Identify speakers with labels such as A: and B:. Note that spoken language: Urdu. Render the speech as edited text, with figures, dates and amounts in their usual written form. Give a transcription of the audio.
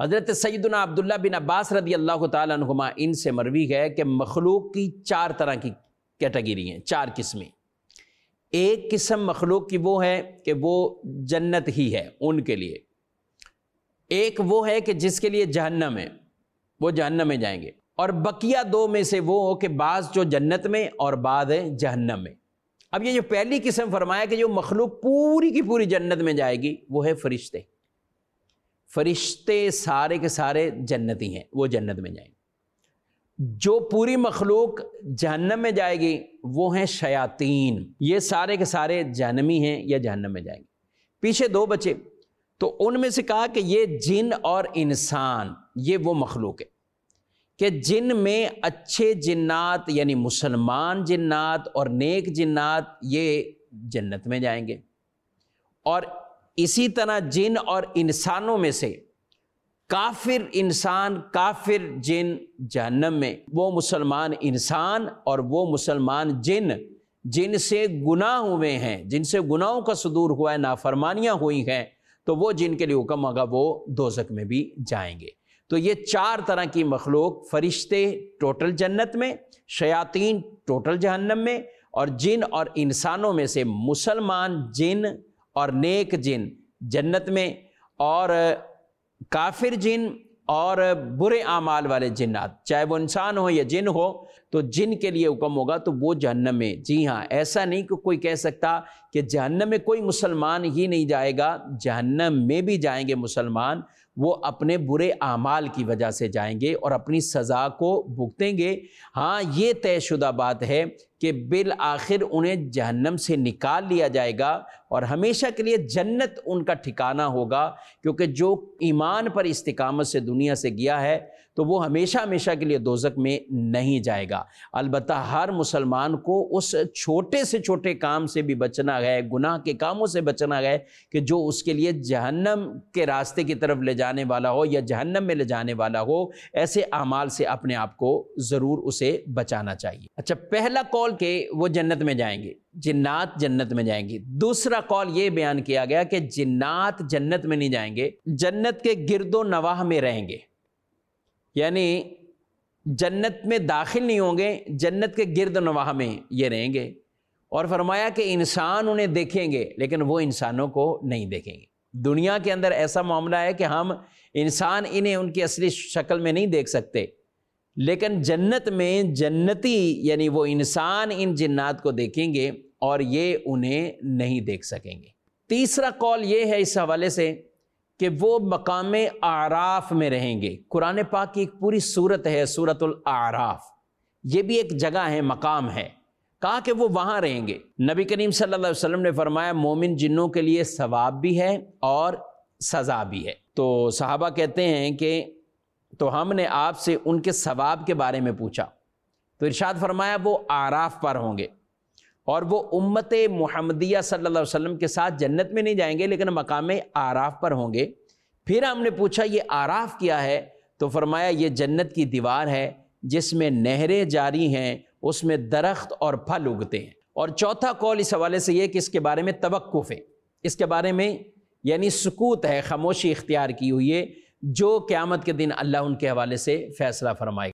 A: حضرت سیدنا عبداللہ بن عباس رضی اللہ تعالیٰ عنہما ان سے مروی ہے کہ مخلوق کی 4 طرح کی کیٹیگری ہیں، 4 قسمیں۔ ایک قسم مخلوق کی وہ ہے کہ وہ جنت ہی ہے ان کے لیے، ایک وہ ہے کہ جس کے لیے جہنم ہے، وہ جہنم میں جائیں گے، اور بقیہ 2 میں سے وہ ہو کہ بعض جو جنت میں اور بعض جہنم میں۔ اب یہ جو پہلی قسم فرمایا کہ جو مخلوق پوری کی پوری جنت میں جائے گی وہ ہے فرشتے۔ فرشتے سارے کے سارے جنتی ہیں، وہ جنت میں جائیں گے۔ جو پوری مخلوق جہنم میں جائے گی وہ ہیں شیاطین، یہ سارے کے سارے جہنمی ہیں یا جہنم میں جائیں گے۔ پیچھے 2 بچے، تو ان میں سے کہا کہ یہ جن اور انسان یہ وہ مخلوق ہے کہ جن میں اچھے جنات یعنی مسلمان جنات اور نیک جنات یہ جنت میں جائیں گے، اور اسی طرح جن اور انسانوں میں سے کافر انسان کافر جن جہنم میں، وہ مسلمان انسان اور وہ مسلمان جن جن سے گناہ ہوئے ہیں، جن سے گناہوں کا صدور ہوا ہے، نافرمانیاں ہوئی ہیں، تو وہ جن کے لیے حکم ہوگا وہ دوزخ میں بھی جائیں گے۔ تو یہ 4 طرح کی مخلوق، فرشتے ٹوٹل جنت میں، شیاطین ٹوٹل جہنم میں، اور جن اور انسانوں میں سے مسلمان جن اور نیک جن جنت میں، اور کافر جن اور برے اعمال والے جنات، چاہے وہ انسان ہو یا جن ہو، تو جن کے لیے حکم ہوگا تو وہ جہنم میں۔ جی ہاں، ایسا نہیں کہ کوئی کہہ سکتا کہ جہنم میں کوئی مسلمان ہی نہیں جائے گا، جہنم میں بھی جائیں گے مسلمان، وہ اپنے برے اعمال کی وجہ سے جائیں گے اور اپنی سزا کو بھگتیں گے۔ ہاں، یہ طے شدہ بات ہے کہ بالآخر انہیں جہنم سے نکال لیا جائے گا اور ہمیشہ کے لیے جنت ان کا ٹھکانہ ہوگا، کیونکہ جو ایمان پر استقامت سے دنیا سے گیا ہے تو وہ ہمیشہ ہمیشہ کے لیے دوزخ میں نہیں جائے گا۔ البتہ ہر مسلمان کو اس چھوٹے سے چھوٹے کام سے بھی بچنا ہے، گناہ کے کاموں سے بچنا ہے کہ جو اس کے لیے جہنم کے راستے کی طرف لے جانے والا ہو یا جہنم میں لے جانے والا ہو، ایسے اعمال سے اپنے آپ کو ضرور اسے بچانا چاہیے۔ اچھا، پہلا قول کہ وہ جنت میں جائیں گے، جنات جنت میں جائیں گی۔ دوسرا قول یہ بیان کیا گیا کہ جنات جنت میں نہیں جائیں گے، جنت کے گرد و نواح میں رہیں گے، یعنی جنت میں داخل نہیں ہوں گے، جنت کے گرد و نواح میں یہ رہیں گے۔ اور فرمایا کہ انسان انہیں دیکھیں گے لیکن وہ انسانوں کو نہیں دیکھیں گے۔ دنیا کے اندر ایسا معاملہ ہے کہ ہم انسان انہیں ان کی اصلی شکل میں نہیں دیکھ سکتے، لیکن جنت میں جنتی یعنی وہ انسان ان جنات کو دیکھیں گے اور یہ انہیں نہیں دیکھ سکیں گے۔ تیسرا قول یہ ہے اس حوالے سے کہ وہ مقام اعراف میں رہیں گے۔ قرآن پاک کی ایک پوری سورت ہے، سورۃ الاعراف، یہ بھی ایک جگہ ہے، مقام ہے، کہا کہ وہ وہاں رہیں گے۔ نبی کریم صلی اللہ علیہ وسلم نے فرمایا مومن جنوں کے لیے ثواب بھی ہے اور سزا بھی ہے۔ تو صحابہ کہتے ہیں کہ تو ہم نے آپ سے ان کے ثواب کے بارے میں پوچھا، تو ارشاد فرمایا وہ اعراف پر ہوں گے اور وہ امت محمدیہ صلی اللہ علیہ وسلم کے ساتھ جنت میں نہیں جائیں گے لیکن مقام اعراف پر ہوں گے۔ پھر ہم نے پوچھا یہ اعراف کیا ہے، تو فرمایا یہ جنت کی دیوار ہے جس میں نہریں جاری ہیں، اس میں درخت اور پھل اگتے ہیں۔ اور چوتھا قول اس حوالے سے یہ کہ اس کے بارے میں توقف ہے، اس کے بارے میں یعنی سکوت ہے، خاموشی اختیار کی ہوئی ہے، جو قیامت کے دن اللہ ان کے حوالے سے فیصلہ فرمائے گا۔